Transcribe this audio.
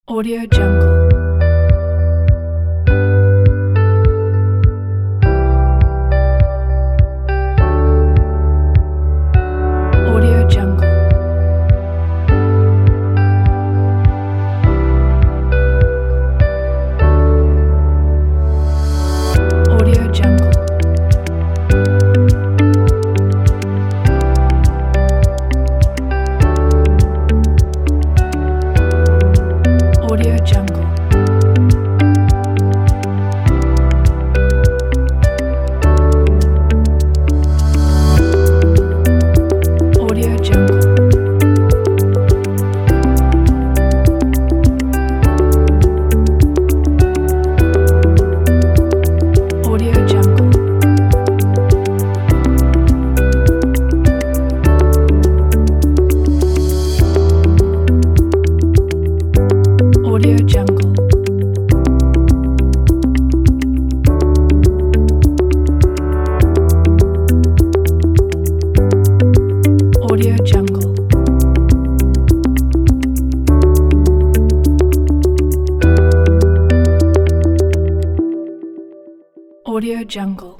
Audio Jungle. Audio Jungle. Audio Jungle. Audio Jungle. Audio Jungle. Audio Jungle. Audio Jungle. Audio Jungle. Audio Jungle.